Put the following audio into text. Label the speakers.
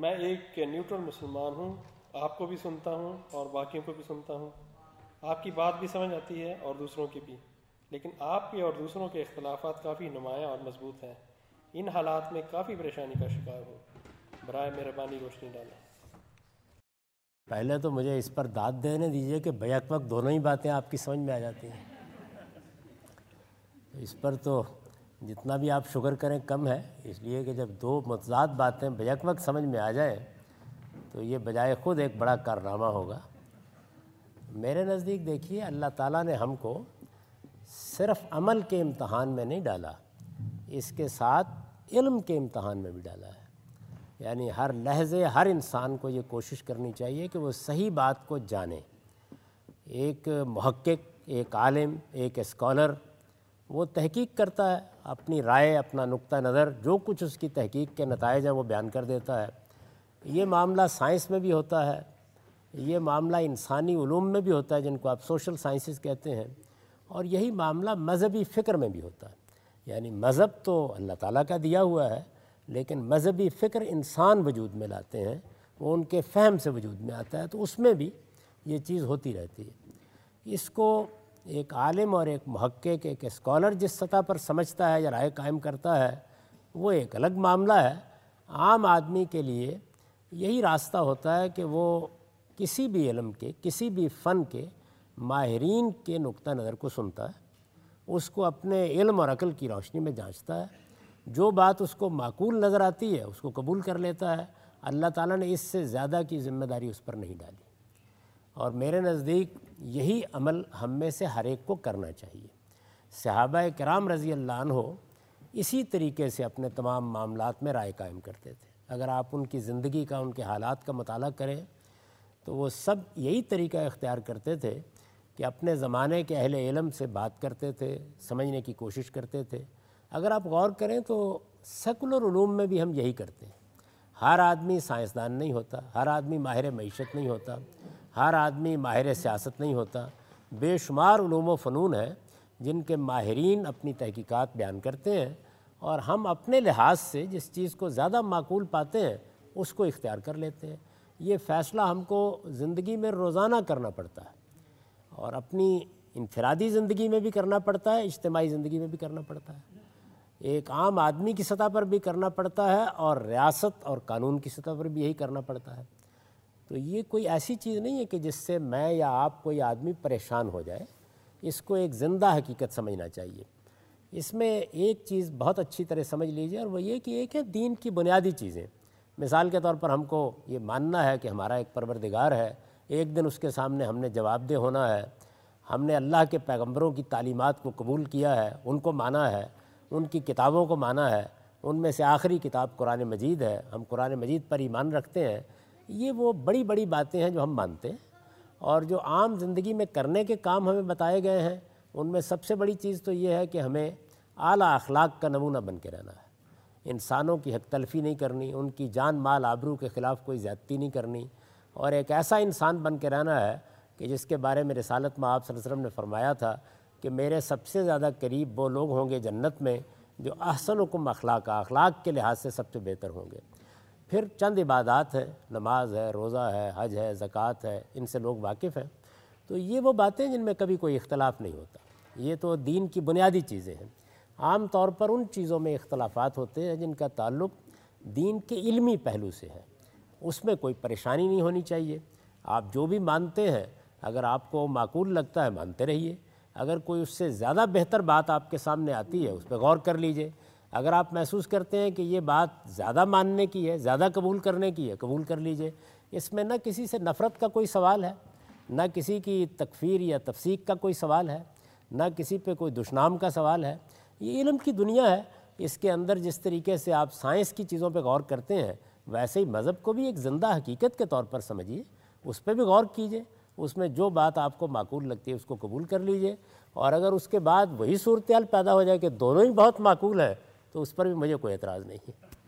Speaker 1: میں ایک نیوٹرل مسلمان ہوں، آپ کو بھی سنتا ہوں اور باقیوں کو بھی سنتا ہوں، آپ کی بات بھی سمجھ آتی ہے اور دوسروں کی بھی، لیکن آپ کے اور دوسروں کے اختلافات کافی نمایاں اور مضبوط ہیں۔ ان حالات میں کافی پریشانی کا شکار ہوں، برائے مہربانی روشنی ڈالیں۔
Speaker 2: پہلے تو مجھے اس پر داد دینے دیجئے کہ بیک وقت دونوں ہی باتیں آپ کی سمجھ میں آ جاتی ہیں، اس پر تو جتنا بھی آپ شکر کریں کم ہے، اس لیے کہ جب دو متضاد باتیں بیک وقت سمجھ میں آ جائیں تو یہ بجائے خود ایک بڑا کارنامہ ہوگا۔ میرے نزدیک دیکھیے، اللہ تعالیٰ نے ہم کو صرف عمل کے امتحان میں نہیں ڈالا، اس کے ساتھ علم کے امتحان میں بھی ڈالا ہے۔ یعنی ہر لحظے ہر انسان کو یہ کوشش کرنی چاہیے کہ وہ صحیح بات کو جانے۔ ایک محقق، ایک عالم، ایک اسکالر وہ تحقیق کرتا ہے، اپنی رائے، اپنا نقطہ نظر، جو کچھ اس کی تحقیق کے نتائج ہیں وہ بیان کر دیتا ہے۔ یہ معاملہ سائنس میں بھی ہوتا ہے، یہ معاملہ انسانی علوم میں بھی ہوتا ہے جن کو آپ سوشل سائنسز کہتے ہیں، اور یہی معاملہ مذہبی فکر میں بھی ہوتا ہے۔ یعنی مذہب تو اللہ تعالیٰ کا دیا ہوا ہے، لیکن مذہبی فکر انسان وجود میں لاتے ہیں، وہ ان کے فہم سے وجود میں آتا ہے، تو اس میں بھی یہ چیز ہوتی رہتی ہے۔ اس کو ایک عالم اور ایک محقق، ایک اسکالر جس سطح پر سمجھتا ہے یا رائے قائم کرتا ہے وہ ایک الگ معاملہ ہے۔ عام آدمی کے لیے یہی راستہ ہوتا ہے کہ وہ کسی بھی علم کے، کسی بھی فن کے ماہرین کے نقطہ نظر کو سنتا ہے، اس کو اپنے علم اور عقل کی روشنی میں جانچتا ہے، جو بات اس کو معقول نظر آتی ہے اس کو قبول کر لیتا ہے۔ اللہ تعالیٰ نے اس سے زیادہ کی ذمہ داری اس پر نہیں ڈالی، اور میرے نزدیک یہی عمل ہم میں سے ہر ایک کو کرنا چاہیے۔ صحابہ کرام رضی اللہ عنہ اسی طریقے سے اپنے تمام معاملات میں رائے قائم کرتے تھے۔ اگر آپ ان کی زندگی کا، ان کے حالات کا مطالعہ کریں تو وہ سب یہی طریقہ اختیار کرتے تھے کہ اپنے زمانے کے اہل علم سے بات کرتے تھے، سمجھنے کی کوشش کرتے تھے۔ اگر آپ غور کریں تو سیکولر علوم میں بھی ہم یہی کرتے ہیں۔ ہر آدمی سائنسدان نہیں ہوتا، ہر آدمی ماہر معیشت نہیں ہوتا، ہر آدمی ماہر سیاست نہیں ہوتا۔ بے شمار علوم و فنون ہیں جن کے ماہرین اپنی تحقیقات بیان کرتے ہیں، اور ہم اپنے لحاظ سے جس چیز کو زیادہ معقول پاتے ہیں اس کو اختیار کر لیتے ہیں۔ یہ فیصلہ ہم کو زندگی میں روزانہ کرنا پڑتا ہے، اور اپنی انفرادی زندگی میں بھی کرنا پڑتا ہے، اجتماعی زندگی میں بھی کرنا پڑتا ہے، ایک عام آدمی کی سطح پر بھی کرنا پڑتا ہے، اور ریاست اور قانون کی سطح پر بھی یہی کرنا پڑتا ہے۔ تو یہ کوئی ایسی چیز نہیں ہے کہ جس سے میں یا آپ کوئی آدمی پریشان ہو جائے، اس کو ایک زندہ حقیقت سمجھنا چاہیے۔ اس میں ایک چیز بہت اچھی طرح سمجھ لیجیے، اور وہ یہ کہ ایک ہے دین کی بنیادی چیزیں۔ مثال کے طور پر ہم کو یہ ماننا ہے کہ ہمارا ایک پروردگار ہے، ایک دن اس کے سامنے ہم نے جواب دہ ہونا ہے، ہم نے اللہ کے پیغمبروں کی تعلیمات کو قبول کیا ہے، ان کو مانا ہے، ان کی کتابوں کو مانا ہے، ان میں سے آخری کتاب قرآن مجید ہے، ہم قرآن مجید پر ایمان رکھتے ہیں۔ یہ وہ بڑی بڑی باتیں ہیں جو ہم مانتے ہیں، اور جو عام زندگی میں کرنے کے کام ہمیں بتائے گئے ہیں ان میں سب سے بڑی چیز تو یہ ہے کہ ہمیں اعلیٰ اخلاق کا نمونہ بن کے رہنا ہے۔ انسانوں کی حق تلفی نہیں کرنی، ان کی جان مال آبرو کے خلاف کوئی زیادتی نہیں کرنی، اور ایک ایسا انسان بن کے رہنا ہے کہ جس کے بارے میں رسالت میں آپ صلی اللہ علیہ وسلم نے فرمایا تھا کہ میرے سب سے زیادہ قریب وہ لوگ ہوں گے جنت میں جو احسنکم اخلاقا، اخلاق کے لحاظ سے سب سے بہتر ہوں گے۔ پھر چند عبادات ہیں، نماز ہے، روزہ ہے، حج ہے، زکوٰۃ ہے، ان سے لوگ واقف ہیں۔ تو یہ وہ باتیں جن میں کبھی کوئی اختلاف نہیں ہوتا، یہ تو دین کی بنیادی چیزیں ہیں۔ عام طور پر ان چیزوں میں اختلافات ہوتے ہیں جن کا تعلق دین کے علمی پہلو سے ہے، اس میں کوئی پریشانی نہیں ہونی چاہیے۔ آپ جو بھی مانتے ہیں اگر آپ کو معقول لگتا ہے مانتے رہیے، اگر کوئی اس سے زیادہ بہتر بات آپ کے سامنے آتی ہے اس پہ غور کر لیجئے۔ اگر آپ محسوس کرتے ہیں کہ یہ بات زیادہ ماننے کی ہے، زیادہ قبول کرنے کی ہے، قبول کر لیجئے۔ اس میں نہ کسی سے نفرت کا کوئی سوال ہے، نہ کسی کی تکفیر یا تفسیق کا کوئی سوال ہے، نہ کسی پہ کوئی دشنام کا سوال ہے۔ یہ علم کی دنیا ہے، اس کے اندر جس طریقے سے آپ سائنس کی چیزوں پہ غور کرتے ہیں ویسے ہی مذہب کو بھی ایک زندہ حقیقت کے طور پر سمجھیے، اس پہ بھی غور کیجئے، اس میں جو بات آپ کو معقول لگتی ہے اس کو قبول کر لیجئے۔ اور اگر اس کے بعد وہی صورتحال پیدا ہو جائے کہ دونوں ہی بہت معقول ہیں تو اس پر بھی مجھے کوئی اعتراض نہیں ہے۔